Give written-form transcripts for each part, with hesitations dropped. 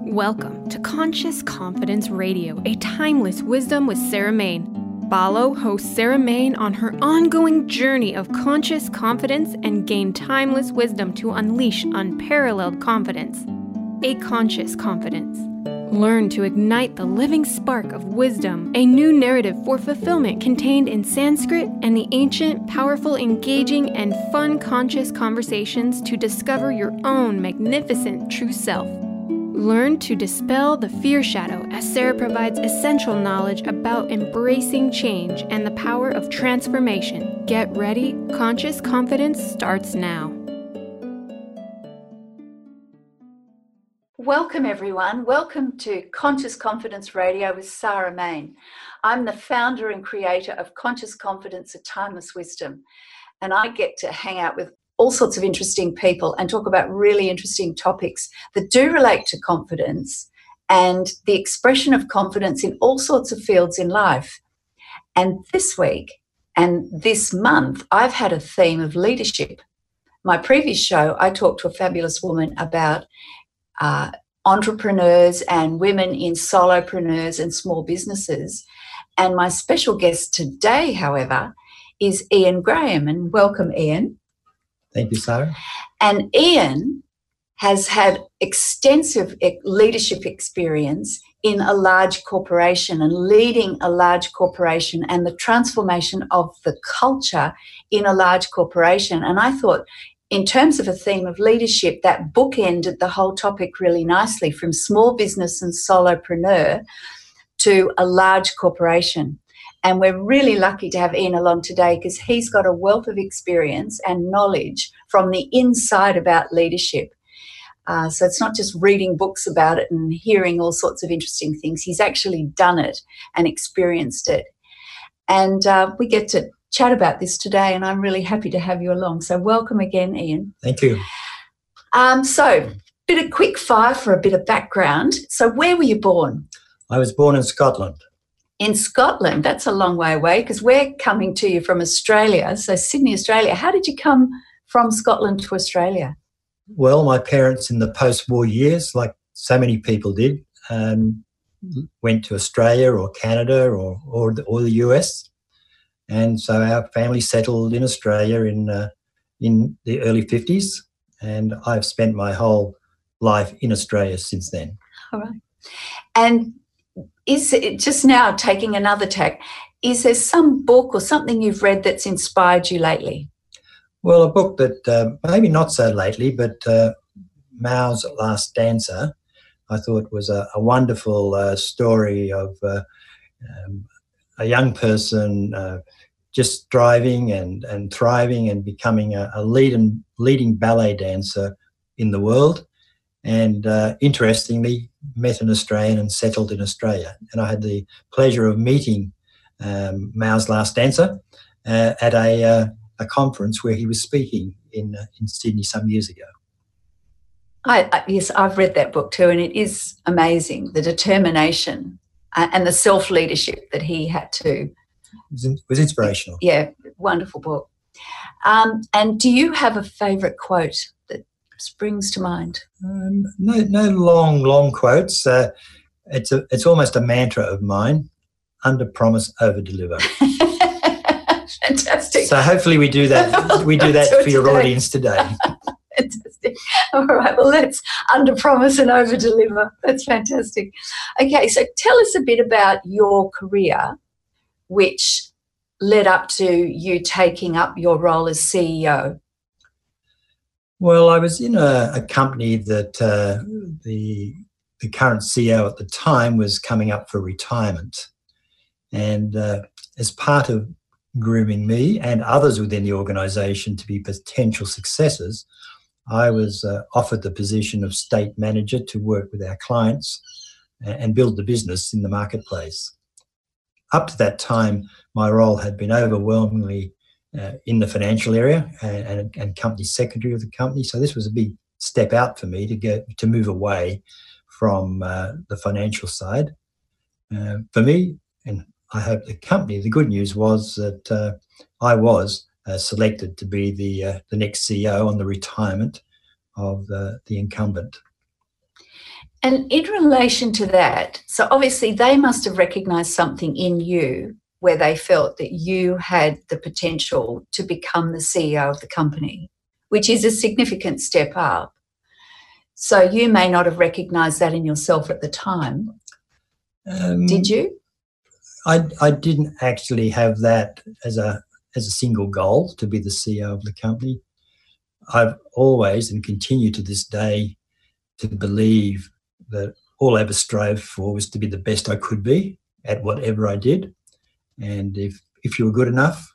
Welcome to Conscious Confidence Radio, a timeless wisdom with Sarah Main. Follow host Sarah Main on her ongoing journey of conscious confidence and gain timeless wisdom to unleash unparalleled confidence. A conscious confidence. Learn to ignite the living spark of wisdom, a new narrative for fulfillment contained in Sanskrit and the ancient, powerful, engaging, and fun conscious conversations to discover your own magnificent true self. Learn to dispel the fear shadow as Sarah provides essential knowledge about embracing change and the power of transformation. Get ready, Conscious Confidence starts now. Welcome everyone. Welcome to Conscious Confidence Radio with Sarah Main. I'm the founder and creator of Conscious Confidence, A Timeless Wisdom, and I get to hang out with all sorts of interesting people and talk about really interesting topics that do relate to confidence and the expression of confidence in all sorts of fields in life. And this week and this month, I've had a theme of leadership. My previous show, I talked to a fabulous woman about entrepreneurs and women in solopreneurs and small businesses. And my special guest today, however, is Ian Graham. And welcome, Ian. Thank you, Sarah. And Ian has had extensive leadership experience in a large corporation and leading a large corporation and the transformation of the culture in a large corporation. And I thought, in terms of a theme of leadership, that bookended the whole topic really nicely, from small business and solopreneur to a large corporation. And we're really lucky to have Ian along today because he's got a wealth of experience and knowledge from the inside about leadership. So it's not just reading books about it and hearing all sorts of interesting things. He's actually done it and experienced it. And we get to chat about this today, and I'm really happy to have you along. So welcome again, Ian. Thank you. So bit of quick fire for a bit of background. So where were you born? I was born in Scotland. In Scotland, that's a long way away because we're coming to you from Australia, so Sydney, Australia. How did you come from Scotland to Australia? Well, my parents in the post-war years, like so many people did, went to Australia or Canada or the US. And so our family settled in Australia in the early 50s, and I've spent my whole life in Australia since then. All right. And is it, just now taking another tack, is there some book or something you've read that's inspired you lately? Well, a book that maybe not so lately, but Mao's Last Dancer, I thought was a wonderful story of a young person just striving and thriving and becoming a leading ballet dancer in the world. And interestingly, met an Australian and settled in Australia. And I had the pleasure of meeting Mao's Last Dancer at a conference where he was speaking in Sydney some years ago. Yes, I've read that book too, and it is amazing, the determination and the self-leadership that he had to. It was inspirational. Yeah, wonderful book. And do you have a favourite quote that springs to mind? No long quotes. It's almost a mantra of mine: under promise, over deliver. Fantastic. So hopefully we do that. We do that for your audience today. Fantastic. All right. Well, let's under promise and over deliver. That's fantastic. Okay. So tell us a bit about your career, which led up to you taking up your role as CEO. Well, I was in a company that the current CEO at the time was coming up for retirement. And as part of grooming me and others within the organisation to be potential successors, I was offered the position of state manager to work with our clients and build the business in the marketplace. Up to that time, my role had been overwhelmingly in the financial area and company secretary of the company. So this was a big step out for me to move away from the financial side. For me, and I hope the company, the good news was that I was selected to be the next CEO on the retirement of the incumbent. And in relation to that, so obviously they must have recognised something in you where they felt that you had the potential to become the CEO of the company, which is a significant step up. So you may not have recognised that in yourself at the time. Did you? I didn't actually have that as a single goal to be the CEO of the company. I've always and continue to this day to believe that all I ever strove for was to be the best I could be at whatever I did. And if you were good enough,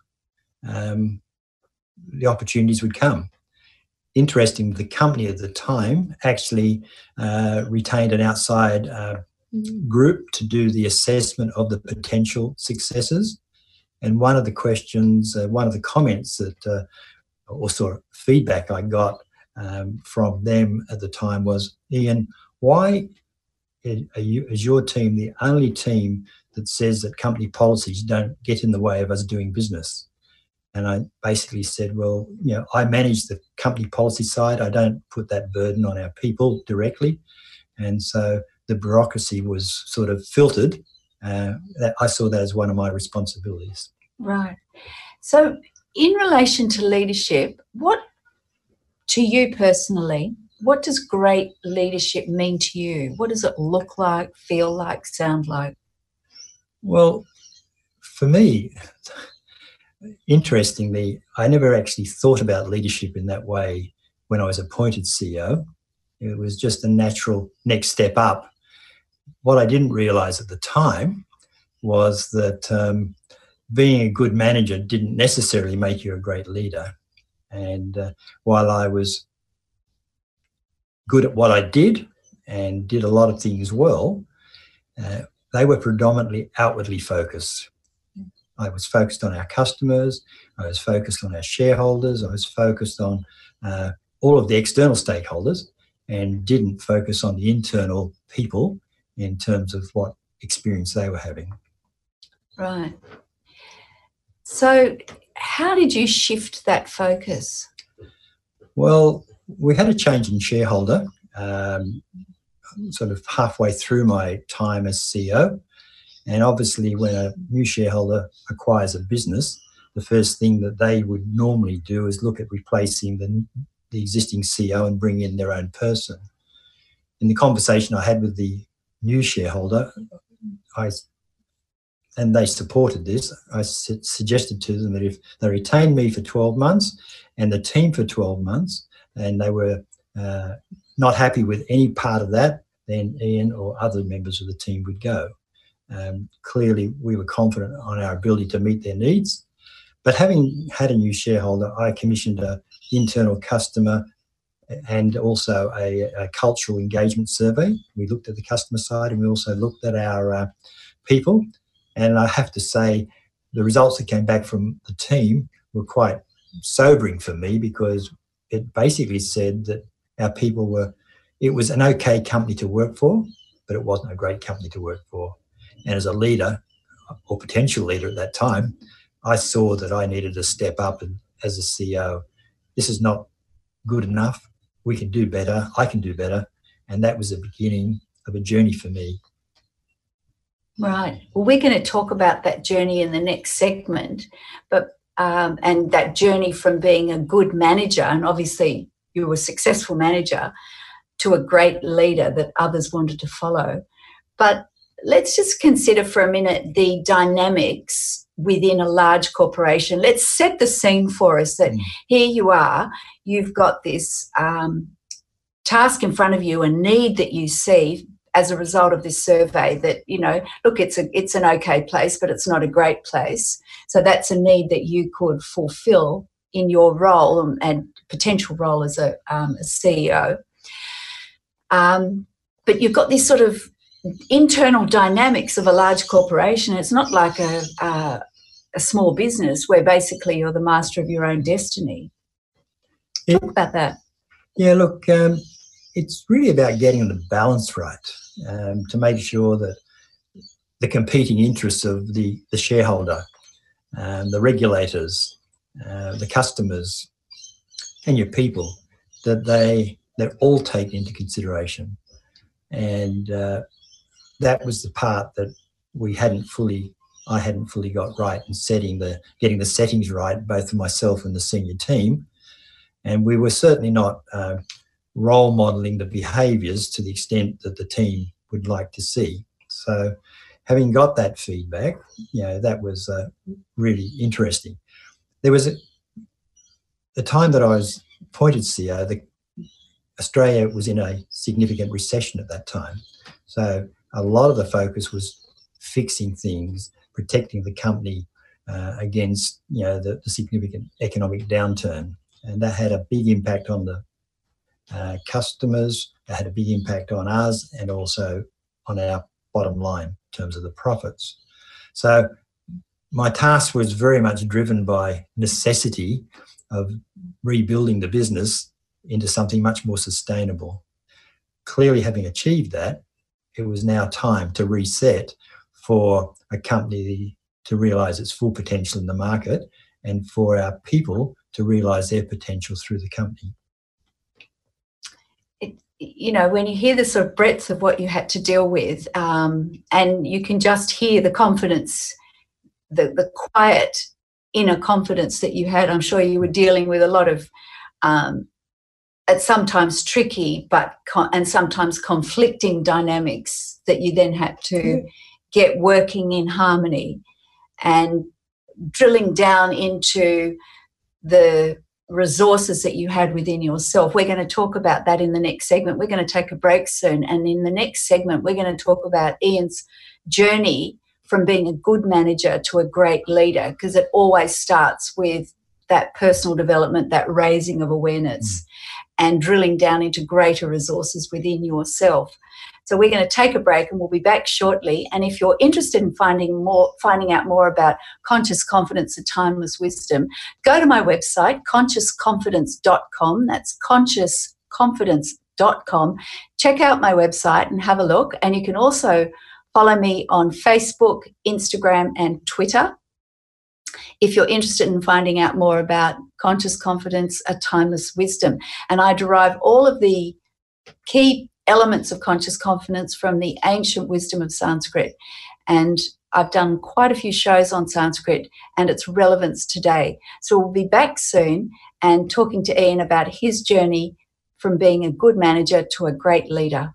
the opportunities would come. Interesting, the company at the time actually retained an outside group to do the assessment of the potential successes. And one of the questions, one of the comments that, or sort of feedback I got from them at the time was, Ian, why is your team the only team that says that company policies don't get in the way of us doing business? And I basically said, well, I manage the company policy side. I don't put that burden on our people directly. And so the bureaucracy was sort of filtered. I saw that as one of my responsibilities. Right. So in relation to leadership, to you personally, what does great leadership mean to you? What does it look like, feel like, sound like? Well, for me, interestingly, I never actually thought about leadership in that way when I was appointed CEO. It was just a natural next step up. What I didn't realise at the time was that being a good manager didn't necessarily make you a great leader. And while I was good at what I did and did a lot of things well, they were predominantly outwardly focused. I was focused on our customers, I was focused on our shareholders, I was focused on all of the external stakeholders, and didn't focus on the internal people in terms of what experience they were having. Right. So how did you shift that focus? Well, we had a change in shareholder sort of halfway through my time as CEO. And obviously when a new shareholder acquires a business, the first thing that they would normally do is look at replacing the existing CEO and bring in their own person. In the conversation I had with the new shareholder, and they supported this, I suggested to them that if they retained me for 12 months and the team for 12 months, and they were not happy with any part of that, then Ian or other members of the team would go. Clearly, we were confident on our ability to meet their needs. But having had a new shareholder, I commissioned an internal customer and also a cultural engagement survey. We looked at the customer side and we also looked at our people. And I have to say, the results that came back from the team were quite sobering for me, because it basically said that our people it was an okay company to work for, but it wasn't a great company to work for. And as a leader, or potential leader at that time, I saw that I needed to step up, and as a CEO, this is not good enough. We can do better. I can do better. And that was the beginning of a journey for me. Right. Well, we're going to talk about that journey in the next segment, but and that journey from being a good manager, and obviously you were a successful manager, to a great leader that others wanted to follow. But let's just consider for a minute the dynamics within a large corporation. Let's set the scene for us that here you are, you've got this task in front of you, a need that you see as a result of this survey that, look, it's an okay place, but it's not a great place. So that's a need that you could fulfill in your role and potential role as a CEO. But you've got this sort of internal dynamics of a large corporation. It's not like a small business where basically you're the master of your own destiny. Talk about that. Yeah, look, it's really about getting the balance right, to make sure that the competing interests of the shareholder, the regulators, the customers, and your people, that they're all taken into consideration. And that was the part that I hadn't fully got right in getting the settings right, both for myself and the senior team. And we were certainly not role modelling the behaviours to the extent that the team would like to see. So having got that feedback, that was really interesting. There was the time that I was appointed CEO, Australia was in a significant recession at that time. So a lot of the focus was fixing things, protecting the company against the significant economic downturn. And that had a big impact on the customers, it had a big impact on us, and also on our bottom line in terms of the profits. So my task was very much driven by necessity of rebuilding the business into something much more sustainable. Clearly, having achieved that, it was now time to reset for a company to realise its full potential in the market and for our people to realise their potential through the company. When you hear the sort of breadth of what you had to deal with, and you can just hear the confidence, the quiet inner confidence that you had, I'm sure you were dealing with a lot of sometimes tricky and sometimes conflicting dynamics that you then had to get working in harmony, and drilling down into the resources that you had within yourself. We're going to talk about that in the next segment. We're going to take a break soon, and in the next segment we're going to talk about Ian's journey from being a good manager to a great leader, because it always starts with that personal development, that raising of awareness, and drilling down into greater resources within yourself. So we're going to take a break, and we'll be back shortly. And if you're interested in finding out more about Conscious Confidence, a Timeless Wisdom, go to my website, consciousconfidence.com. That's consciousconfidence.com. Check out my website and have a look. And you can also follow me on Facebook, Instagram, and Twitter if you're interested in finding out more about Conscious Confidence, a Timeless Wisdom. And I derive all of the key elements of conscious confidence from the ancient wisdom of Sanskrit. And I've done quite a few shows on Sanskrit and its relevance today. So we'll be back soon and talking to Ian about his journey from being a good manager to a great leader.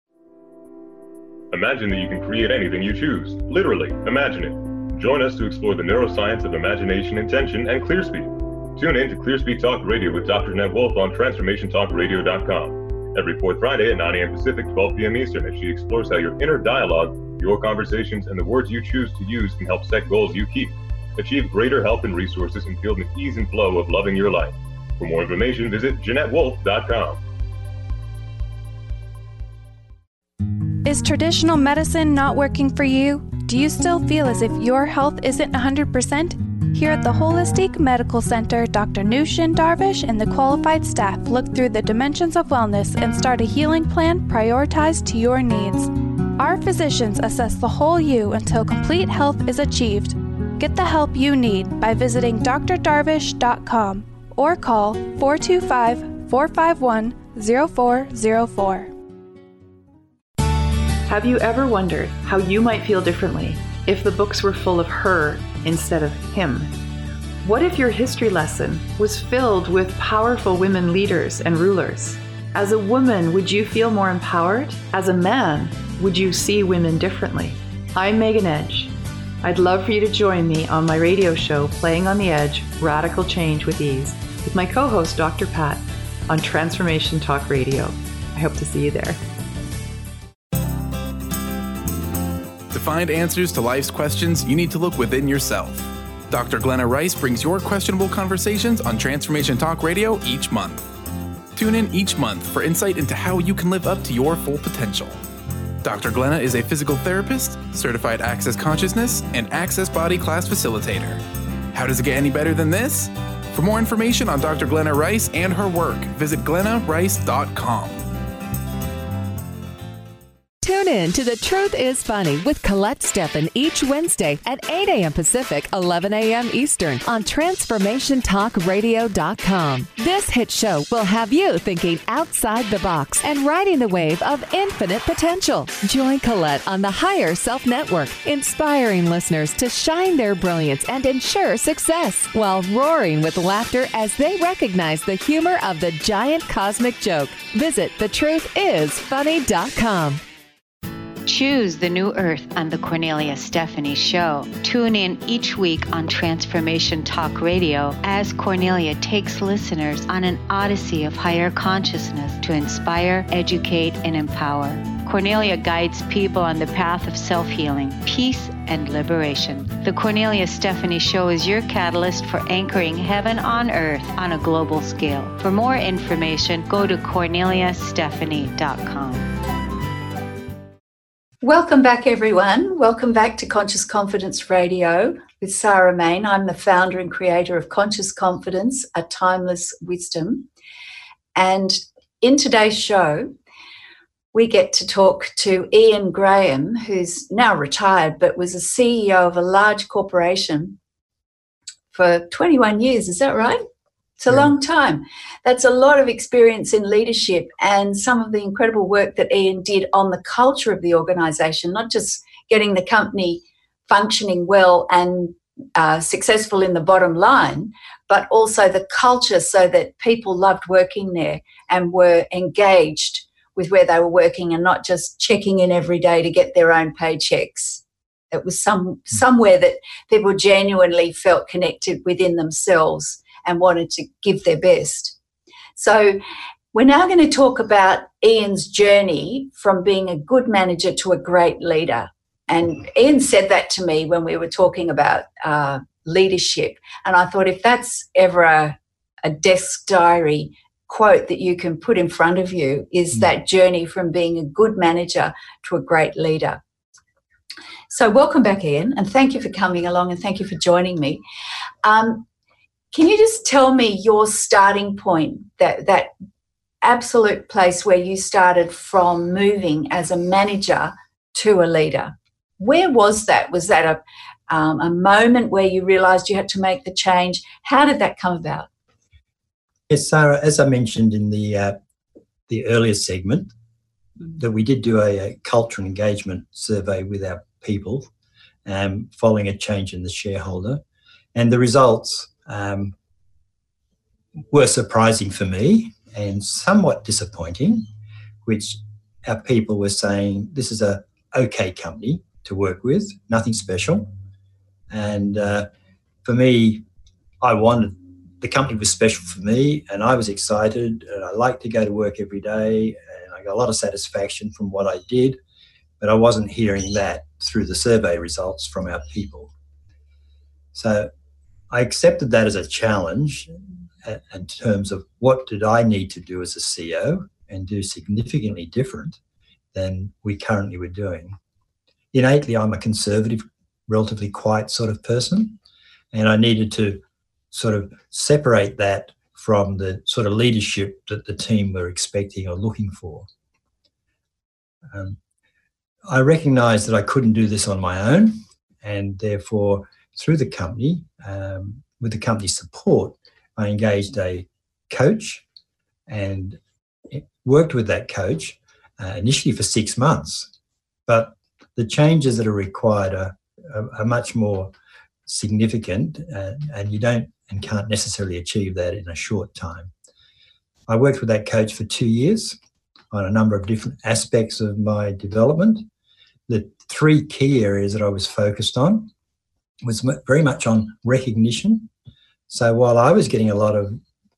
Imagine that you can create anything you choose. Literally, imagine it. Join us to explore the neuroscience of imagination, intention, and ClearSpeak. Tune in to ClearSpeak Talk Radio with Dr. Jeanette Wolfe on TransformationTalkRadio.com. Every fourth Friday at 9 a.m. Pacific, 12 p.m. Eastern, as she explores how your inner dialogue, your conversations, and the words you choose to use can help set goals you keep. Achieve greater health and resources and feel the ease and flow of loving your life. For more information, visit JeanetteWolfe.com. Is traditional medicine not working for you? Do you still feel as if your health isn't 100%? Here at the Holistic Medical Center, Dr. Nushin Darvish and the qualified staff look through the dimensions of wellness and start a healing plan prioritized to your needs. Our physicians assess the whole you until complete health is achieved. Get the help you need by visiting drdarvish.com or call 425-451-0404. Have you ever wondered how you might feel differently if the books were full of her instead of him? What if your history lesson was filled with powerful women leaders and rulers? As a woman, would you feel more empowered? As a man, would you see women differently? I'm Megan Edge. I'd love for you to join me on my radio show, Playing on the Edge, Radical Change with Ease, with my co-host, Dr. Pat, on Transformation Talk Radio. I hope to see you there. To find answers to life's questions, you need to look within yourself. Dr. Glenna Rice brings your questionable conversations on Transformation Talk Radio each month. Tune in each month for insight into how you can live up to your full potential. Dr. Glenna is a physical therapist, certified Access Consciousness, and Access Body Class facilitator. How does it get any better than this? For more information on Dr. Glenna Rice and her work, visit glennarice.com. Tune in to The Truth is Funny with Colette Steffen each Wednesday at 8 a.m. Pacific, 11 a.m. Eastern on TransformationTalkRadio.com. This hit show will have you thinking outside the box and riding the wave of infinite potential. Join Colette on the Higher Self Network, inspiring listeners to shine their brilliance and ensure success while roaring with laughter as they recognize the humor of the giant cosmic joke. Visit thetruthисfunny.com. Choose the new earth on the Cornelia Stephanie Show. Tune in each week on Transformation Talk Radio as Cornelia takes listeners on an odyssey of higher consciousness to inspire, educate, and empower. Cornelia guides people on the path of self-healing, peace, and liberation. The Cornelia Stephanie Show is your catalyst for anchoring heaven on earth on a global scale. For more information, go to CorneliaStephanie.com. Welcome back, everyone. Welcome back to Conscious Confidence Radio with Sarah Main. I'm the founder and creator of Conscious Confidence, a Timeless Wisdom. And in today's show, we get to talk to Ian Graham, who's now retired, but was a CEO of a large corporation for 21 years. Is that right? It's a long time. That's a lot of experience in leadership and some of the incredible work that Ian did on the culture of the organisation, not just getting the company functioning well and successful in the bottom line, but also the culture so that people loved working there and were engaged with where they were working and not just checking in every day to get their own paychecks. It was somewhere that people genuinely felt connected within themselves and wanted to give their best. So we're now going to talk about Ian's journey from being a good manager to a great leader. And Ian said that to me when we were talking about leadership. And I thought, if that's ever a desk diary quote that you can put in front of you, is that journey from being a good manager to a great leader. So welcome back, Ian, and thank you for coming along and thank you for joining me. Can you just tell me your starting point, that absolute place where you started from moving as a manager to a leader? Where was that? Was that a moment where you realised you had to make the change? How did that come about? Yes, Sarah, as I mentioned in the earlier segment, that we did do a culture and engagement survey with our people following a change in the shareholder. And the results were surprising for me and somewhat disappointing, which our people were saying, this is a okay company to work with, nothing special. And for me, the company was special for me and I was excited and I liked to go to work every day and I got a lot of satisfaction from what I did, but I wasn't hearing that through the survey results from our people. So I accepted that as a challenge in terms of what did I need to do as a CEO and do significantly different than we currently were doing. Innately, I'm a conservative, relatively quiet sort of person, and I needed to sort of separate that from the sort of leadership that the team were expecting or looking for. I recognised that I couldn't do this on my own, and therefore through the company, with the company's support, I engaged a coach and worked with that coach initially for 6 months. But the changes that are required are much more significant and you don't and can't necessarily achieve that in a short time. I worked with that coach for 2 years on a number of different aspects of my development. The 3 key areas that I was focused on was very much on recognition. So while I was getting a lot of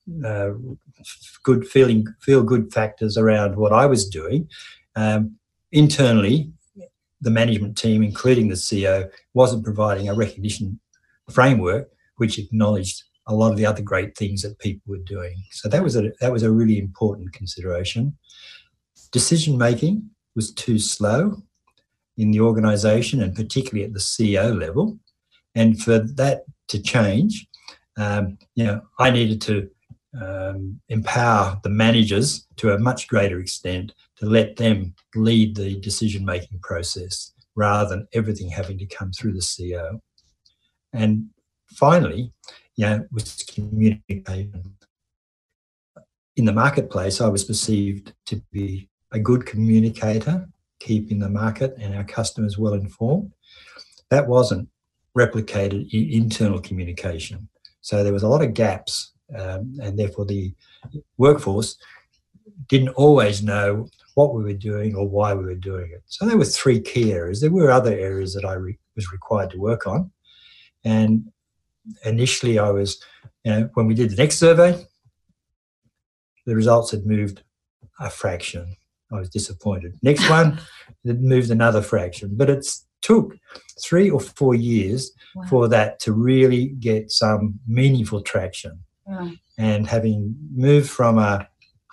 feel good factors around what I was doing, internally, the management team, including the CEO, wasn't providing a recognition framework which acknowledged a lot of the other great things that people were doing. So that was a really important consideration. Decision making was too slow in the organisation and particularly at the CEO level. And for that to change, I needed to empower the managers to a much greater extent, to let them lead the decision-making process rather than everything having to come through the CEO. And finally, with communication. In the marketplace, I was perceived to be a good communicator, keeping the market and our customers well informed. That wasn't replicated in internal communication. So there was a lot of gaps, and therefore the workforce didn't always know what we were doing or why we were doing it. So there were three key areas. There were other areas that I was required to work on. And initially I was, when we did the next survey, the results had moved a fraction. I was disappointed. Next one, it moved another fraction. But it took 3 or 4 years for that to really get some meaningful traction. And having moved from a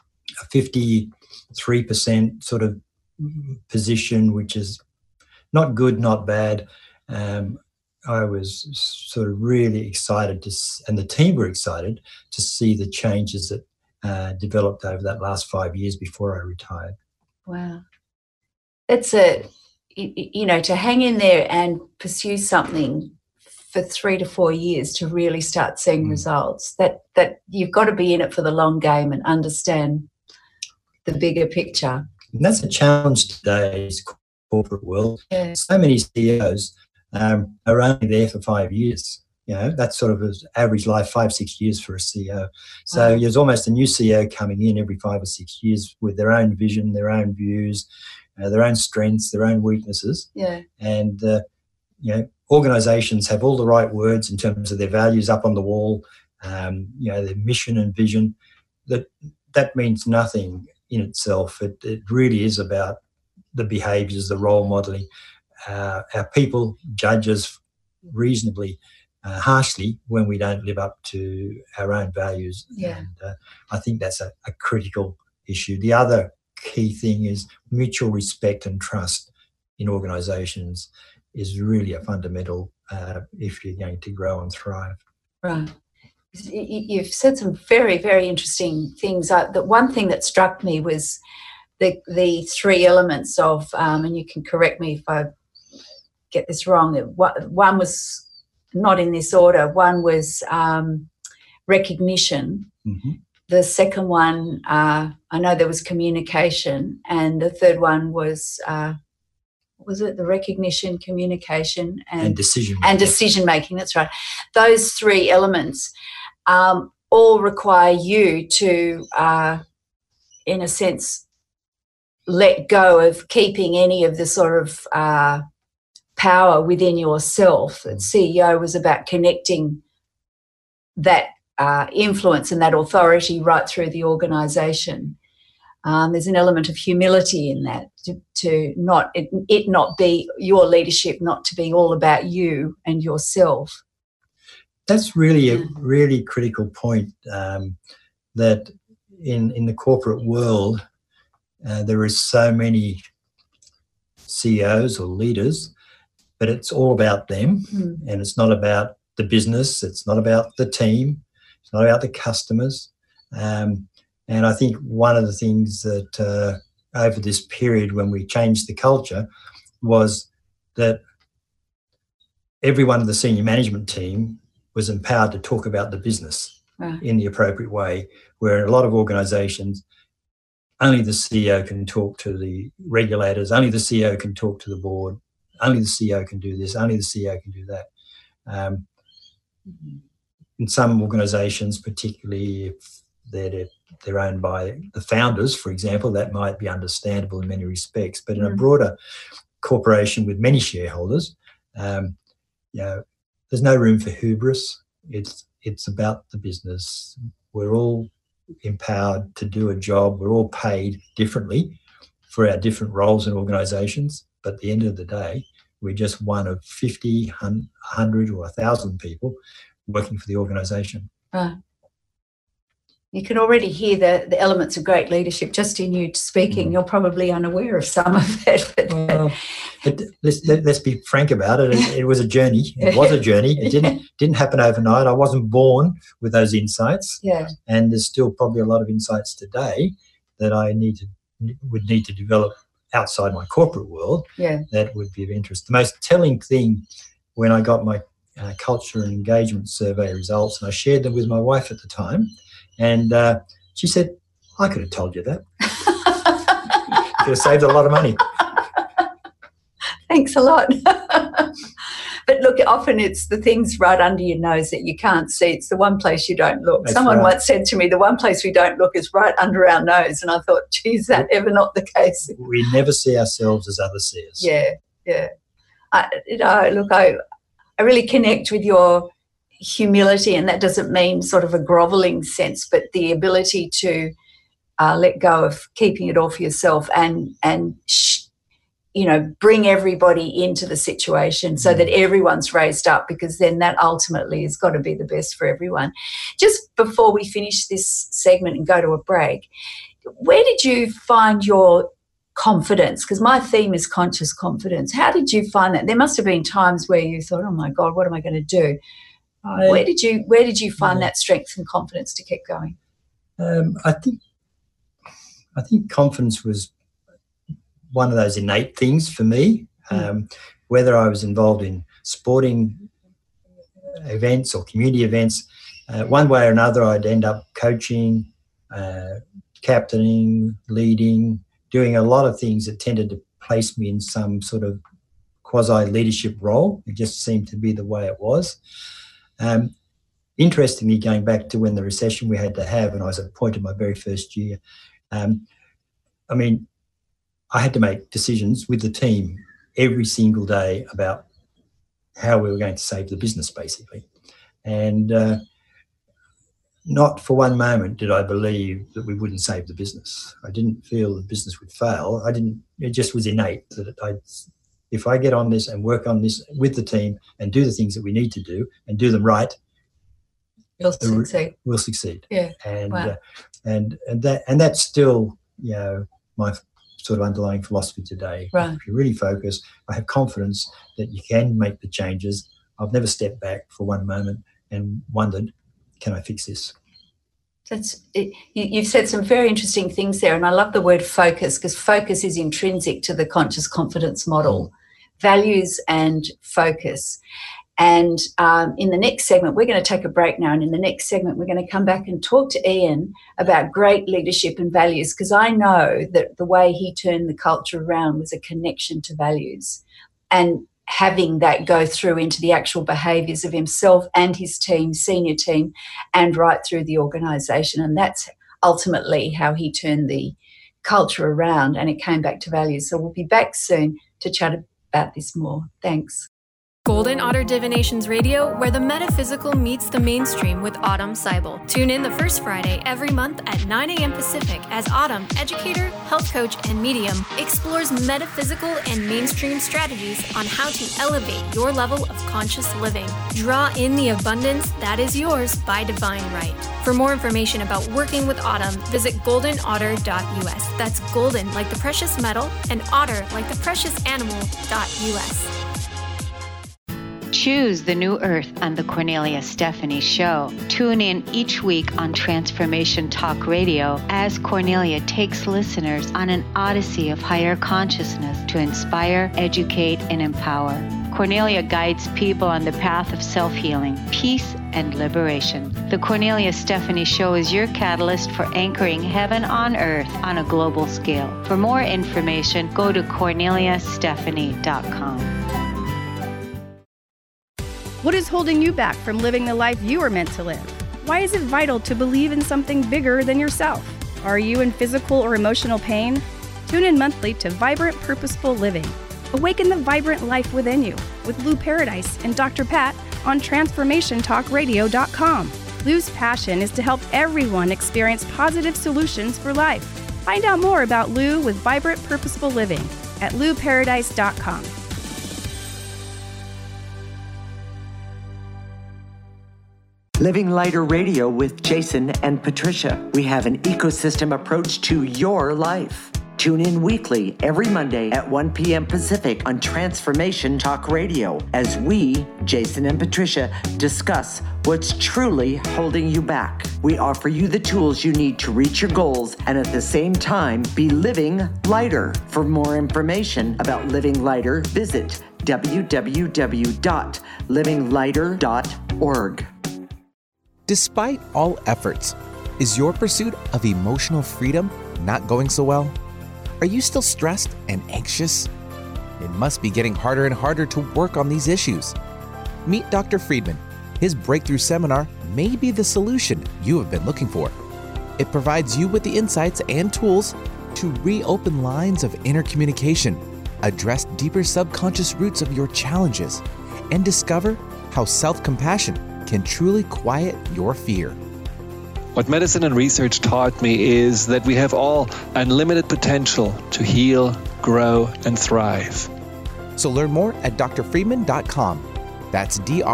53% sort of position, which is not good, not bad, I was sort of really excited and the team were excited to see the changes that developed over that last 5 years before I retired. Wow. It's to hang in there and pursue something for 3 to 4 years to really start seeing results, that you've got to be in it for the long game and understand the bigger picture. And that's a challenge today's corporate world. Yeah. So many CEOs are only there for 5 years. That's sort of his average life, 5-6 years for a CEO. So there's almost a new CEO coming in every 5 or 6 years with their own vision, their own views, their own strengths, their own weaknesses. Yeah. And, organisations have all the right words in terms of their values up on the wall, their mission and vision. That means nothing in itself. It really is about the behaviours, the role modelling. Our people judge us reasonably harshly when we don't live up to our own values. Yeah. And I think that's a critical issue. The other key thing is mutual respect and trust in organisations is really a fundamental if you're going to grow and thrive. Right. You've said some very, very interesting things. The one thing that struck me was the three elements of, and you can correct me if I get this wrong, one was not in this order. One was recognition. Mm-hmm. The second one, I know there was communication, and the third one was it the recognition, communication, and decision-making? And decision-making, that's right. Those three elements all require you to, in a sense, let go of keeping any of the sort of power within yourself. And CEO was about connecting that influence and that authority right through the organisation. There's an element of humility in that, to not be your leadership, not to be all about you and yourself. That's really a really critical point, that in the corporate world there is so many CEOs or leaders, but it's all about them, and it's not about the business, it's not about the team, it's not about the customers. And I think one of the things that over this period when we changed the culture was that everyone of the senior management team was empowered to talk about the business in the appropriate way, where in a lot of organisations, only the CEO can talk to the regulators, only the CEO can talk to the board, only the CEO can do this, only the CEO can do that. In some organisations, particularly if they're owned by the founders, for example, that might be understandable in many respects. But in a broader corporation with many shareholders, there's no room for hubris. It's about the business. We're all empowered to do a job. We're all paid differently for our different roles in organisations. But at the end of the day, we're just one of 50, 100 or 1,000 people working for the organisation. Right. You can already hear the elements of great leadership just in you speaking. You're probably unaware of some of it. But let's be frank about it. It was a journey. It was a journey. It didn't happen overnight. I wasn't born with those insights. Yeah. And there's still probably a lot of insights today that I would need to develop outside my corporate world. Yeah. That would be of interest. The most telling thing when I got my culture and engagement survey results, and I shared them with my wife at the time, and she said, I could have told you that. You could have saved a lot of money. Thanks a lot. But look, often it's the things right under your nose that you can't see. It's the one place you don't look. That's Someone right. once said to me, the one place we don't look is right under our nose. And I thought, geez, that ever not the case? We never see ourselves as others see us. Yeah. I really connect with your humility, and that doesn't mean sort of a groveling sense, but the ability to let go of keeping it all for yourself and bring everybody into the situation so that everyone's raised up, because then that ultimately has got to be the best for everyone. Just before we finish this segment and go to a break, where did you find your confidence? Because my theme is conscious confidence. How did you find that? There must have been times where you thought, oh my God, what am I going to do? Where did you find that strength and confidence to keep going? I think confidence was one of those innate things for me. Whether I was involved in sporting events or community events, one way or another, I'd end up coaching, captaining, leading, doing a lot of things that tended to place me in some sort of quasi-leadership role. It just seemed to be the way it was. Interestingly, going back to when the recession we had to have, and I was appointed my very first year, I had to make decisions with the team every single day about how we were going to save the business, basically. And not for one moment did I believe that we wouldn't save the business. I didn't feel the business would fail. It just was innate that if I get on this and work on this with the team and do the things that we need to do and do them right, we'll succeed. Yeah. And wow. and that's still, my sort of underlying philosophy today. Right. If you really focus, I have confidence that you can make the changes. I've never stepped back for one moment and wondered, can I fix this? That's it. You've said some very interesting things there, and I love the word focus, because focus is intrinsic to the conscious confidence model. Values and focus. And in the next segment, we're going to take a break now, and in the next segment, we're going to come back and talk to Ian about great leadership and values, because I know that the way he turned the culture around was a connection to values, and having that go through into the actual behaviours of himself and his team, senior team, and right through the organisation. And that's ultimately how he turned the culture around, and it came back to values. So we'll be back soon to chat about this more. Thanks. Golden Otter Divinations Radio, where the metaphysical meets the mainstream with Autumn Seibel. Tune in the first Friday every month at 9 a.m. Pacific as Autumn, educator, health coach, and medium, explores metaphysical and mainstream strategies on how to elevate your level of conscious living. Draw in the abundance that is yours by divine right. For more information about working with Autumn, visit goldenotter.us. That's golden like the precious metal and otter like the precious animal.us. Choose the new earth on the Cornelia Stephanie Show. Tune in each week on Transformation Talk Radio as Cornelia takes listeners on an odyssey of higher consciousness to inspire, educate, and empower. Cornelia guides people on the path of self-healing, peace, and liberation. The Cornelia Stephanie Show is your catalyst for anchoring heaven on earth on a global scale. For more information, go to corneliastephanie.com. What is holding you back from living the life you are meant to live? Why is it vital to believe in something bigger than yourself? Are you in physical or emotional pain? Tune in monthly to Vibrant Purposeful Living. Awaken the vibrant life within you with Lou Paradise and Dr. Pat on TransformationTalkRadio.com. Lou's passion is to help everyone experience positive solutions for life. Find out more about Lou with Vibrant Purposeful Living at LouParadise.com. Living Lighter Radio with Jason and Patricia. We have an ecosystem approach to your life. Tune in weekly every Monday at 1 p.m. Pacific on Transformation Talk Radio as we, Jason and Patricia, discuss what's truly holding you back. We offer you the tools you need to reach your goals and at the same time be living lighter. For more information about Living Lighter, visit www.livinglighter.org. Despite all efforts, is your pursuit of emotional freedom not going so well? Are you still stressed and anxious? It must be getting harder and harder to work on these issues. Meet Dr. Friedman. His breakthrough seminar may be the solution you have been looking for. It provides you with the insights and tools to reopen lines of inner communication, address deeper subconscious roots of your challenges, and discover how self-compassion can truly quiet your fear. What medicine and research taught me is that we have all unlimited potential to heal, grow, and thrive. So learn more at drfriedman.com. That's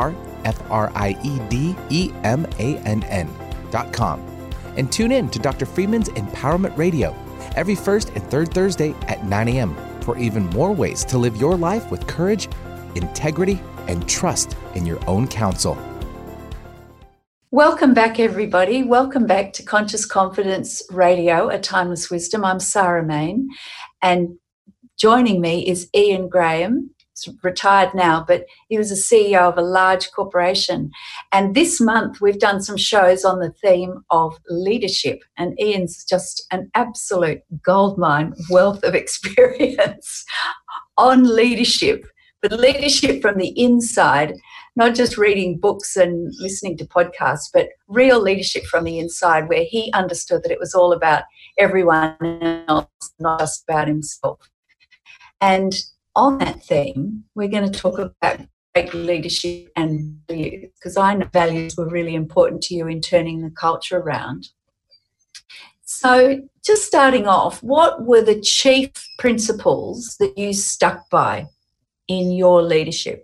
drfriedman.com. And tune in to Dr. Friedman's Empowerment Radio every first and third Thursday at 9 a.m. for even more ways to live your life with courage, integrity, and trust in your own counsel. Welcome back, everybody. Welcome back to Conscious Confidence Radio, A Timeless Wisdom. I'm Sarah Main, and joining me is Ian Graham. He's retired now, but he was a CEO of a large corporation. And this month, we've done some shows on the theme of leadership, and Ian's just an absolute goldmine wealth of experience on leadership, but leadership from the inside. Not just reading books and listening to podcasts, but real leadership from the inside, where he understood that it was all about everyone else, not just about himself. And on that theme, we're going to talk about great leadership and values, because I know values were really important to you in turning the culture around. So just starting off, what were the chief principles that you stuck by in your leadership?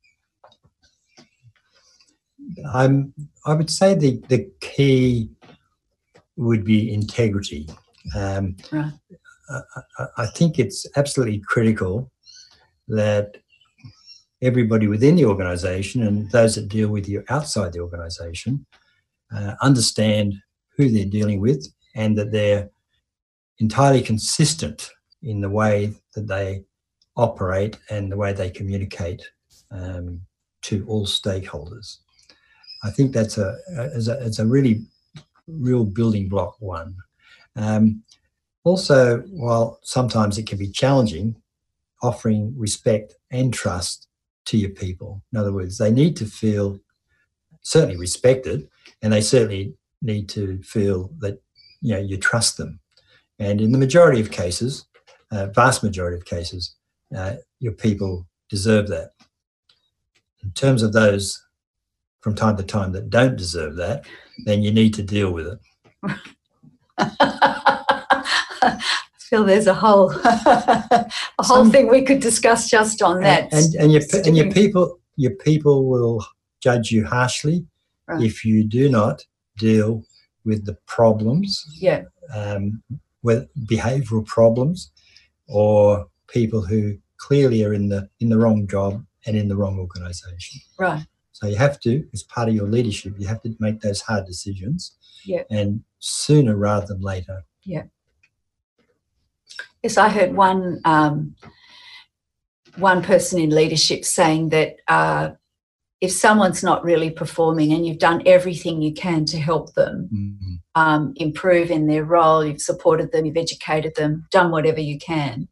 I would say the key would be integrity. Right. I think it's absolutely critical that everybody within the organisation and those that deal with you outside the organisation understand who they're dealing with, and that they're entirely consistent in the way that they operate and the way they communicate to all stakeholders. I think that's a really real building block one. Also, while sometimes it can be challenging, offering respect and trust to your people. In other words, they need to feel certainly respected, and they certainly need to feel that you trust them. And in the majority of cases, vast majority of cases, your people deserve that. In terms of those from time to time that don't deserve that, then you need to deal with it. I feel there's a whole thing we could discuss just on that. And your people will judge you harshly if you do not deal with the problems, with behavioural problems, or people who clearly are in the wrong job and in the wrong organisation. Right. So you have to, as part of your leadership, you have to make those hard decisions, and sooner rather than later. Yeah. Yes, I heard one person in leadership saying that if someone's not really performing and you've done everything you can to help them improve in their role, you've supported them, you've educated them, done whatever you can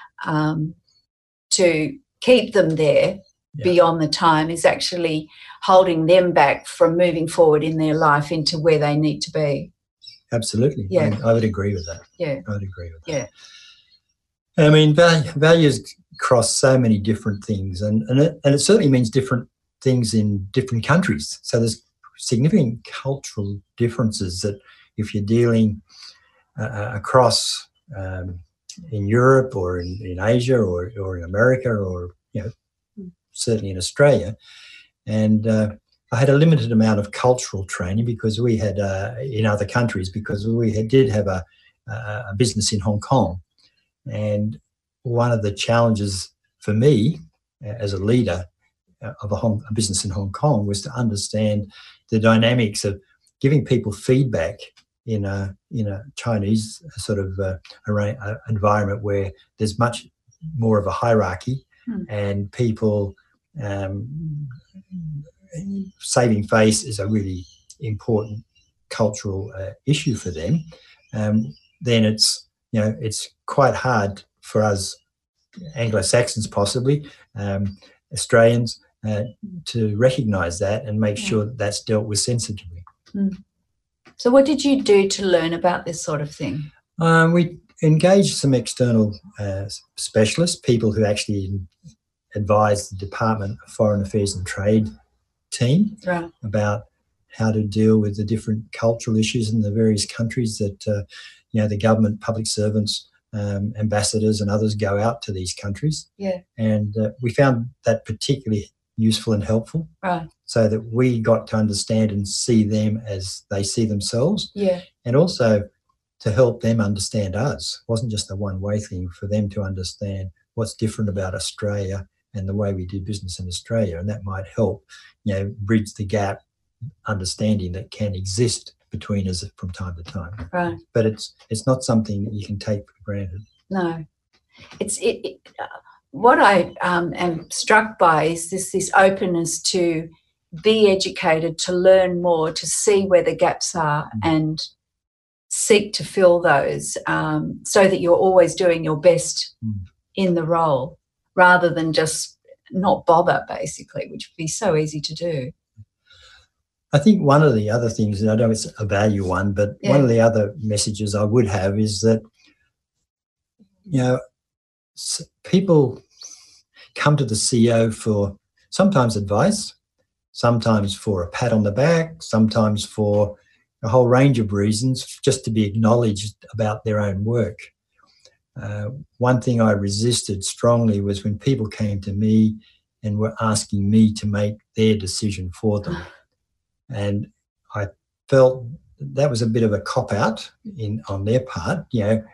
to keep them there beyond the time, is actually holding them back from moving forward in their life into where they need to be. Absolutely. Yeah. I would agree with that. Yeah. I would agree with that. Yeah. I mean, values cross so many different things, and it certainly means different things in different countries. So there's significant cultural differences that if you're dealing across in Europe or in Asia or in America or certainly in Australia. And I had a limited amount of cultural training because we had in other countries, because did have a business in Hong Kong. And one of the challenges for me as a leader of a business in Hong Kong was to understand the dynamics of giving people feedback in a Chinese sort of environment where there's much more of a hierarchy and people saving face is a really important cultural issue for them. Then it's quite hard for us Anglo-Saxons, possibly Australians, to recognise that and make sure that that's dealt with sensitively. So what did you do to learn about this sort of thing? We engaged some external specialists, people who actually advise the Department of Foreign Affairs and Trade team about how to deal with the different cultural issues in the various countries that the government, public servants, ambassadors and others go out to these countries. And we found that particularly useful and helpful, so that we got to understand and see them as they see themselves, and also to help them understand us. It wasn't just a one-way thing for them to understand what's different about Australia and the way we do business in Australia, and that might help bridge the gap understanding that can exist between us from time to time. But it's not something that you can take for granted. No, what I am struck by is this openness to be educated, to learn more, to see where the gaps are and seek to fill those, so that you're always doing your best in the role rather than just not bother, basically, which would be so easy to do. I think one of the other things, and I know it's a value one, but one of the other messages I would have is that, people come to the CEO for sometimes advice, sometimes for a pat on the back, sometimes for a whole range of reasons, just to be acknowledged about their own work. One thing I resisted strongly was when people came to me and were asking me to make their decision for them. And I felt that was a bit of a cop-out on their part,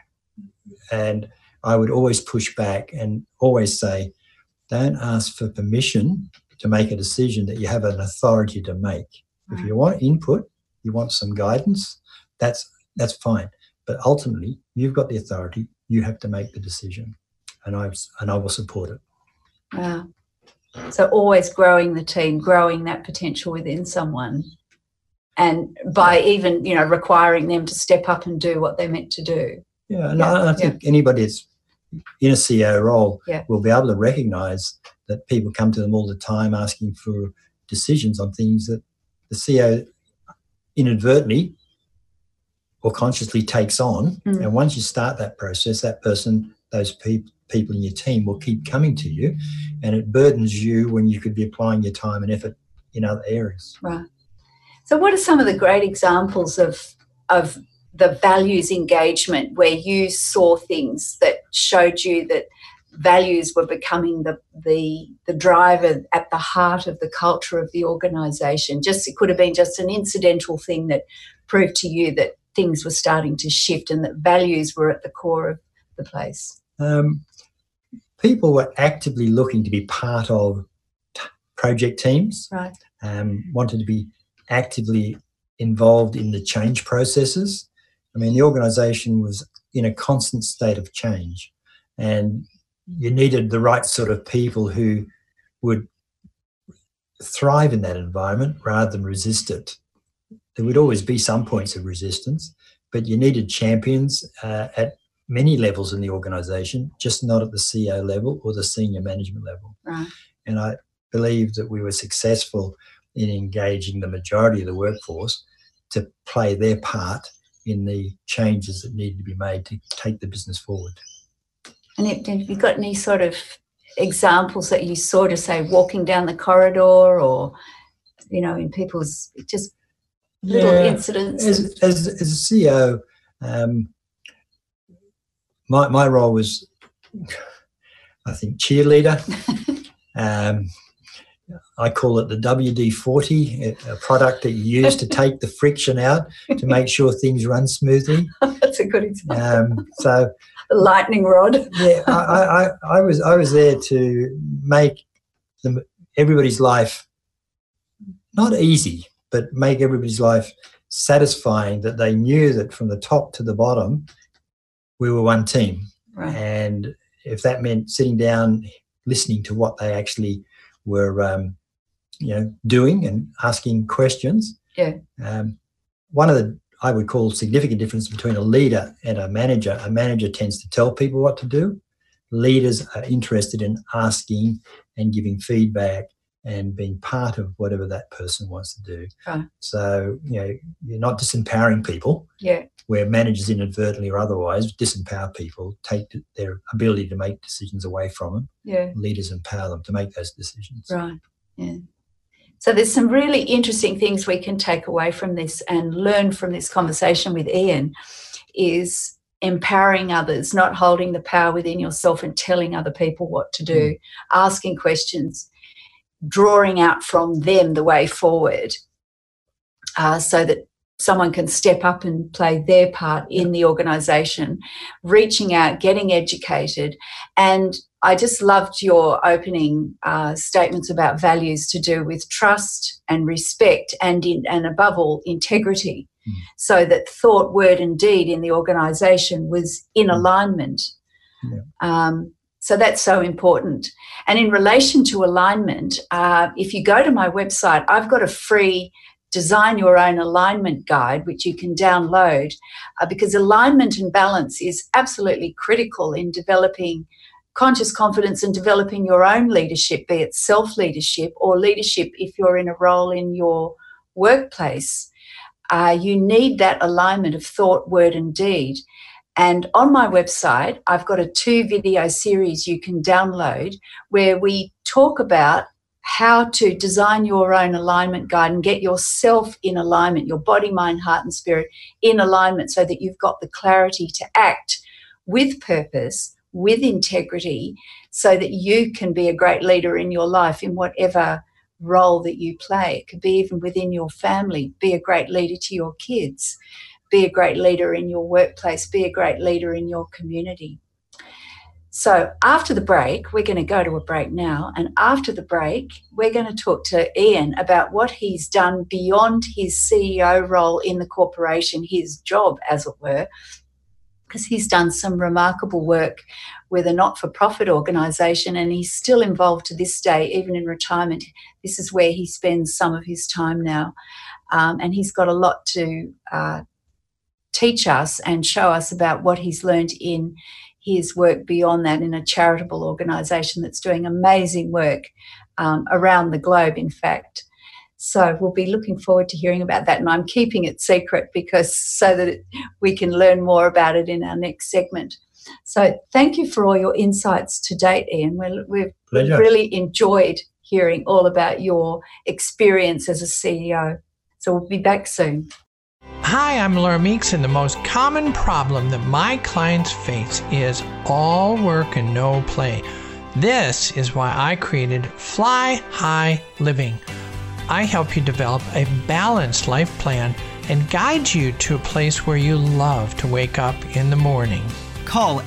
and I would always push back and always say, don't ask for permission to make a decision that you have an authority to make. If you want input, you want some guidance, that's fine. But ultimately, you've got the authority, you have to make the decision, and I will support it. Wow. So always growing the team, growing that potential within someone, and by even, requiring them to step up and do what they're meant to do. And I think anybody that's in a CEO role will be able to recognise that people come to them all the time asking for decisions on things that the CEO inadvertently or consciously takes on. And once you start that process, that person, those people in your team will keep coming to you, and it burdens you when you could be applying your time and effort in other areas. Right. So what are some of the great examples of the values engagement where you saw things that showed you that values were becoming the driver at the heart of the culture of the organisation? It could have been just an incidental thing that proved to you that things were starting to shift and that values were at the core of the place. People were actively looking to be part of project teams, wanted to be actively involved in the change processes. I mean, the organisation was in a constant state of change, and you needed the right sort of people who would thrive in that environment rather than resist it. There would always be some points of resistance, but you needed champions at many levels in the organisation, just not at the CEO level or the senior management level. And I believe that we were successful in engaging the majority of the workforce to play their part in the changes that needed to be made to take the business forward. And have you got any sort of examples that you sort of say walking down the corridor or, in people's just little incidents? As a CEO, my role was, I think, cheerleader. I call it the WD-40, a product that you use to take the friction out to make sure things run smoothly. That's a good example. So the lightning rod. Yeah, I was there to make everybody's life not easy, but make everybody's life satisfying, that they knew that from the top to the bottom, we were one team. Right. And if that meant sitting down, listening to what they actually were, doing and asking questions. Yeah. One of the, I would call, significant difference between a leader and a manager tends to tell people what to do. Leaders are interested in asking and giving feedback and being part of whatever that person wants to do. Right. So, you're not disempowering people. Yeah. Where managers inadvertently or otherwise disempower people, take their ability to make decisions away from them. Yeah. Leaders empower them to make those decisions. Right. Yeah. So there's some really interesting things we can take away from this and learn from this conversation with Ian, is empowering others, not holding the power within yourself and telling other people what to do, asking questions, drawing out from them the way forward, so that someone can step up and play their part in the organisation, reaching out, getting educated. And I just loved your opening statements about values to do with trust and respect and above all, integrity, so that thought, word and deed in the organisation was in alignment. Yeah. So that's so important. And in relation to alignment, if you go to my website, I've got a free Design Your Own Alignment Guide, which you can download, because alignment and balance is absolutely critical in developing conscious confidence and developing your own leadership, be it self-leadership or leadership if you're in a role in your workplace. You need that alignment of thought, word and deed. And on my website, I've got a 2-video series you can download where we talk about how to design your own alignment guide and get yourself in alignment, your body, mind, heart and spirit in alignment, so that you've got the clarity to act with purpose, with integrity, so that you can be a great leader in your life in whatever role that you play. It could be even within your family. Be a great leader to your kids. Be a great leader in your workplace. Be a great leader in your community. So after the break, we're going to go to a break now. And after the break, we're going to talk to Ian about what he's done beyond his CEO role in the corporation, his job, as it were, because he's done some remarkable work with a not-for-profit organisation, and he's still involved to this day, even in retirement. This is where he spends some of his time now. And he's got a lot to teach us and show us about what he's learned in his work beyond that in a charitable organisation that's doing amazing work around the globe, in fact. So we'll be looking forward to hearing about that, and I'm keeping it secret so that we can learn more about it in our next segment. So thank you for all your insights to date, Ian. We've really enjoyed hearing all about your experience as a CEO. So we'll be back soon. Hi, I'm Laura Meeks, and the most common problem that my clients face is all work and no play. This is why I created Fly High Living. I help you develop a balanced life plan and guide you to a place where you love to wake up in the morning. Call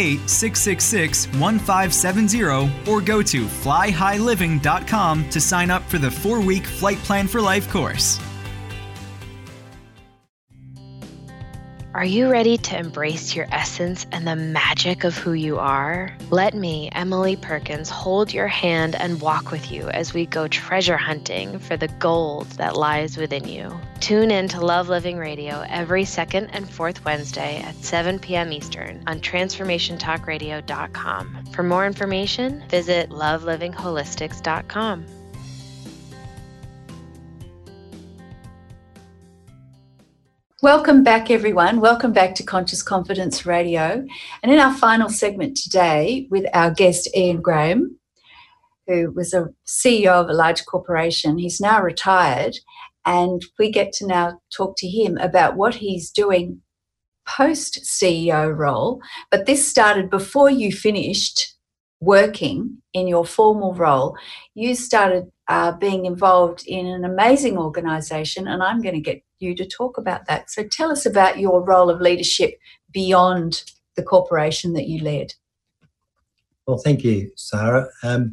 888-666-1570 or go to flyhighliving.com to sign up for the 4-week Flight Plan for Life course. Are you ready to embrace your essence and the magic of who you are? Let me, Emily Perkins, hold your hand and walk with you as we go treasure hunting for the gold that lies within you. Tune in to Love Living Radio every second and fourth Wednesday at 7 p.m. Eastern on TransformationTalkRadio.com. For more information, visit lovelivingHolistics.com. Welcome back, everyone. Welcome back to Conscious Confidence Radio. And in our final segment today with our guest, Ian Graham, who was a CEO of a large corporation. He's now retired, and we get to now talk to him about what he's doing post-CEO role. But this started before you finished working in your formal role, you started being involved in an amazing organisation, and I'm going to get you to talk about that. So tell us about your role of leadership beyond the corporation that you led. Well, thank you, Sarah.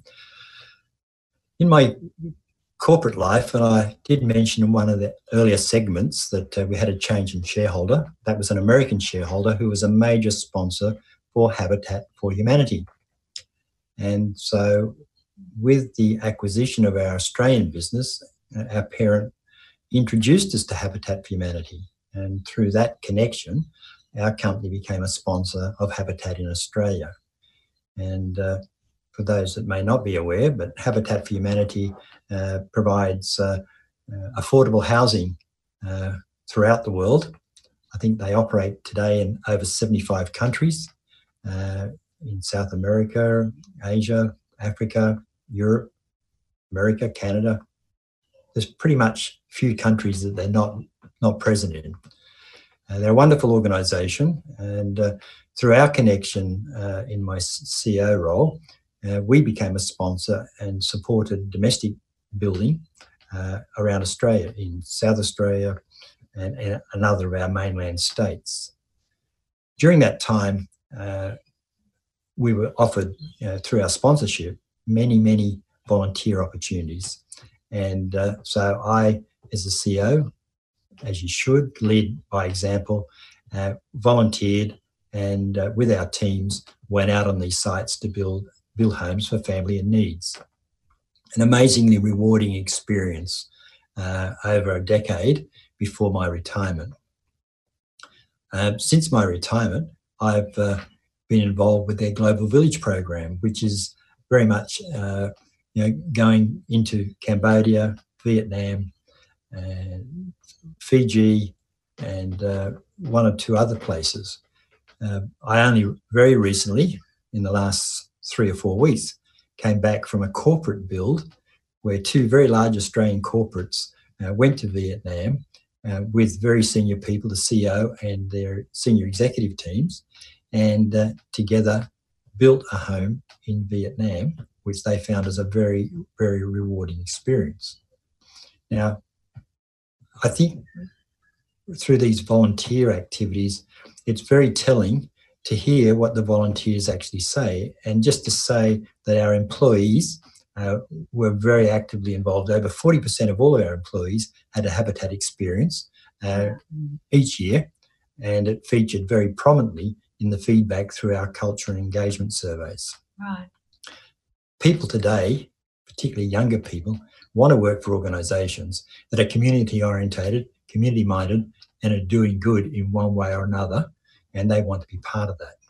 In my corporate life, and I did mention in one of the earlier segments that we had a change in shareholder. That was an American shareholder who was a major sponsor for Habitat for Humanity. And so with the acquisition of our Australian business, our parent introduced us to Habitat for Humanity. And through that connection, our company became a sponsor of Habitat in Australia. And for those that may not be aware, but Habitat for Humanity provides affordable housing throughout the world. I think they operate today in over 75 countries in South America, Asia, Africa, Europe, America, Canada. There's pretty much few countries that they're not present in. They're a wonderful organisation, and through our connection in my CEO role, we became a sponsor and supported domestic building around Australia, in South Australia and another of our mainland states. During that time, we were offered, through our sponsorship, many volunteer opportunities. And so I, as a CEO, as you should, led by example, volunteered, and with our teams went out on these sites to build homes for family in needs. An amazingly rewarding experience over a decade before my retirement. Since my retirement, I've been involved with their Global Village program, which is very much going into Cambodia, Vietnam, Fiji, and one or two other places. I only very recently, in the last 3 or 4 weeks, came back from a corporate build where 2 very large Australian corporates went to Vietnam with very senior people, the CEO and their senior executive teams, and together built a home in Vietnam, which they found as a very, very rewarding experience. Now, I think through these volunteer activities, it's very telling to hear what the volunteers actually say, and just to say that our employees were very actively involved. Over 40% of all our employees had a Habitat experience each year, and it featured very prominently in the feedback through our culture and engagement surveys. Right. People today, particularly younger people, want to work for organisations that are community-orientated, community-minded, and are doing good in one way or another, and they want to be part of that.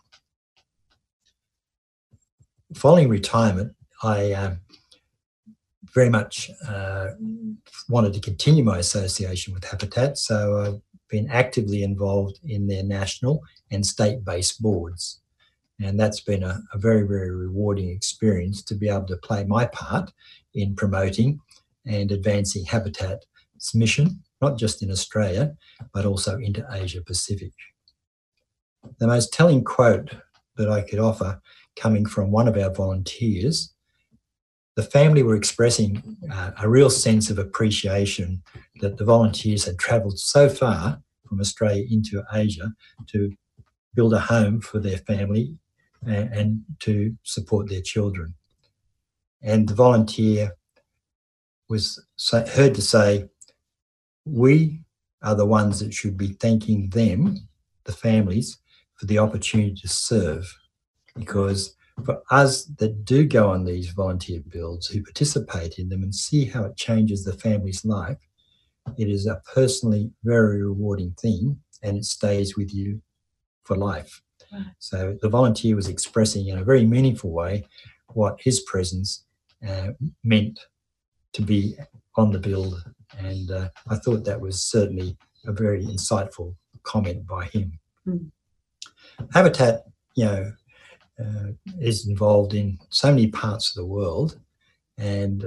Following retirement, I very much wanted to continue my association with Habitat, so I've been actively involved in their national and state-based boards. And that's been a very, very rewarding experience to be able to play my part in promoting and advancing Habitat's mission, not just in Australia, but also into Asia Pacific. The most telling quote that I could offer, coming from one of our volunteers, the family were expressing a real sense of appreciation that the volunteers had travelled so far from Australia into Asia to build a home for their family and to support their children. And the volunteer was heard to say, we are the ones that should be thanking them, the families, for the opportunity to serve. Because for us that do go on these volunteer builds, who participate in them and see how it changes the family's life, it is a personally very rewarding thing, and it stays with you for life. Right. So the volunteer was expressing in a very meaningful way what his presence meant to be on the build, and I thought that was certainly a very insightful comment by him. Mm. Habitat, is involved in so many parts of the world, and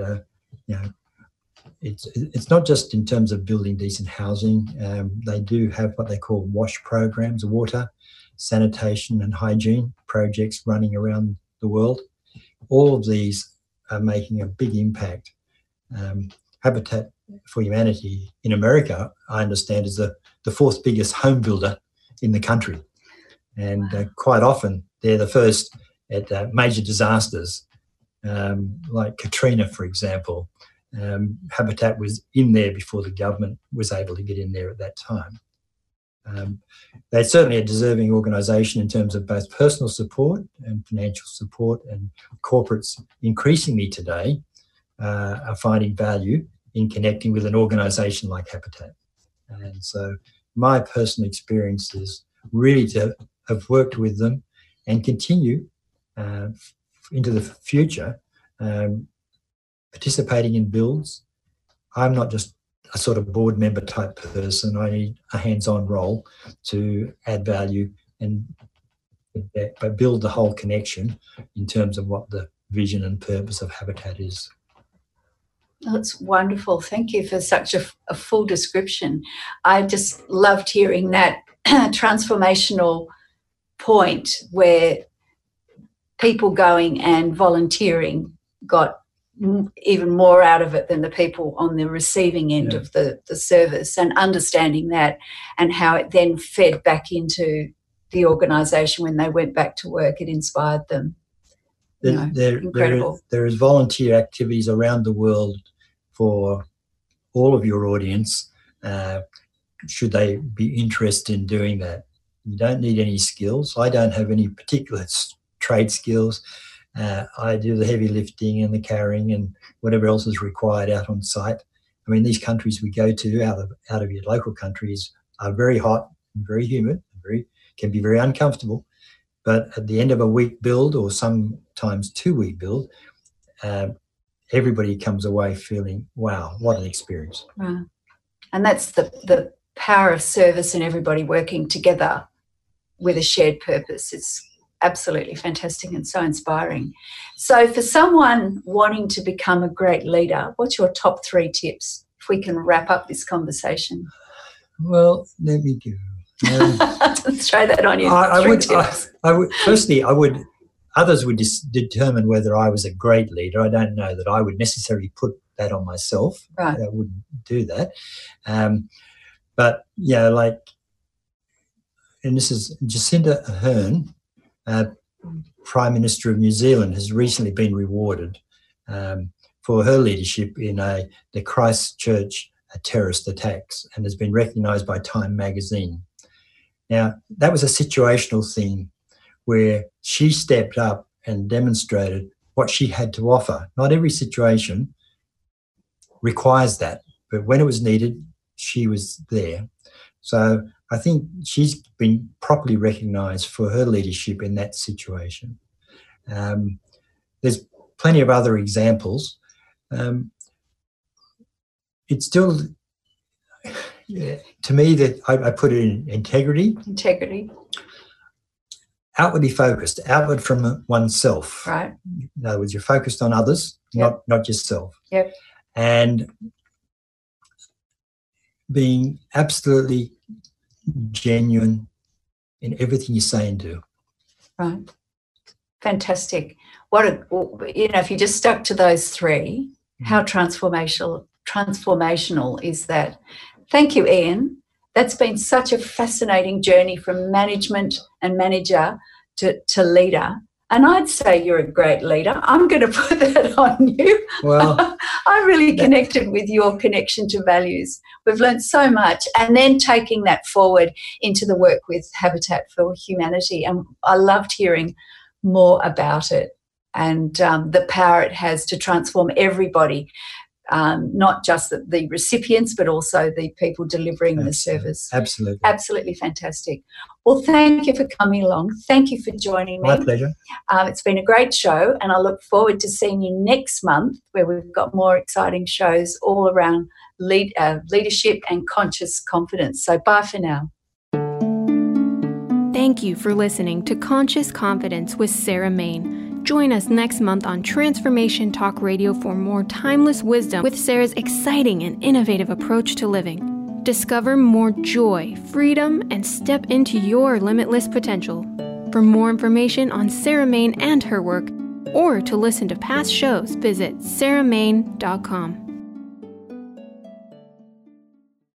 it's not just in terms of building decent housing. They do have what they call WASH programs, water, sanitation and hygiene projects running around the world. all of these are making a big impact. Habitat for Humanity in America, I understand, is the fourth biggest home builder in the country. And quite often they're the first at major disasters, like Katrina, for example. Habitat was in there before the government was able to get in there at that time. They're certainly a deserving organisation in terms of both personal support and financial support, and corporates increasingly today are finding value in connecting with an organisation like Habitat. And so my personal experience is really to have worked with them and continue into the future, participating in builds. I'm not just a sort of board member type person. I need a hands-on role to add value and build the whole connection in terms of what the vision and purpose of Habitat is. That's wonderful. Thank you for such a full description. I just loved hearing that transformational point where people going and volunteering got even more out of it than the people on the receiving end of the service, and understanding that and how it then fed back into the organisation when they went back to work. It inspired them. Incredible. There is volunteer activities around the world for all of your audience, should they be interested in doing that. You don't need any skills. I don't have any particular trade skills. I do the heavy lifting and the carrying and whatever else is required out on site. I mean, these countries we go to out of your local countries are very hot and very humid, can be very uncomfortable. But at the end of a week build, or sometimes 2-week build, everybody comes away feeling, wow, what an experience. Wow. And that's the power of service and everybody working together with a shared purpose. It's absolutely fantastic and so inspiring. So for someone wanting to become a great leader, what's your top 3 tips, if we can wrap up this conversation? Well, let me go. Let's try that on you. Others would determine whether I was a great leader. I don't know that I would necessarily put that on myself. Right. I wouldn't do that. But, yeah, like, and this is Jacinda Ardern, Prime Minister of New Zealand, has recently been rewarded for her leadership in the Christchurch terrorist attacks, and has been recognised by Time magazine. Now, that was a situational thing where she stepped up and demonstrated what she had to offer. Not every situation requires that, but when it was needed, she was there. So I think she's been properly recognised for her leadership in that situation. There's plenty of other examples. It's still, to me, that I put it in integrity. Integrity. Outwardly focused, outward from oneself. Right. In other words, you're focused on others, not yourself. Yep. And being absolutely genuine in everything you say and do. Right. Fantastic. If you just stuck to those 3, how transformational is that? Thank you, Ian. That's been such a fascinating journey from management and manager to leader. And I'd say you're a great leader. I'm going to put that on you. Well, I really connected with your connection to values. We've learned so much, and then taking that forward into the work with Habitat for Humanity. And I loved hearing more about it and the power it has to transform everybody, not just the recipients, but also the people delivering the service. Absolutely. Absolutely fantastic. Well, thank you for coming along. Thank you for joining me. My pleasure. It's been a great show, and I look forward to seeing you next month, where we've got more exciting shows all around leadership and conscious confidence. So bye for now. Thank you for listening to Conscious Confidence with Sarah Main. Join us next month on Transformation Talk Radio for more timeless wisdom with Sarah's exciting and innovative approach to living. Discover more joy, freedom, and step into your limitless potential. For more information on Sarah Main and her work, Or to listen to past shows, visit sarahmain.com.